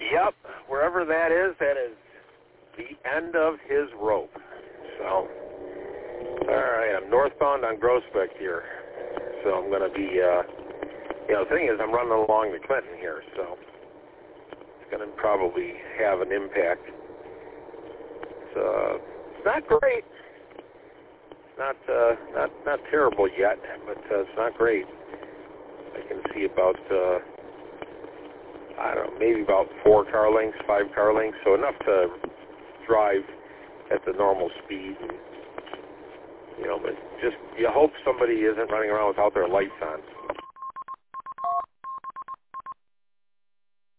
Yep, wherever that is the end of his rope. So, all right, I'm northbound on Groesbeck here. So I'm going to be, the thing is I'm running along the Clinton here, so it's going to probably have an impact. It's not great. It's not terrible yet, but it's not great. I can see about, maybe about 4 car lengths, 5 car lengths, so enough to drive at the normal speed. And, but just, you hope somebody isn't running around without their lights on.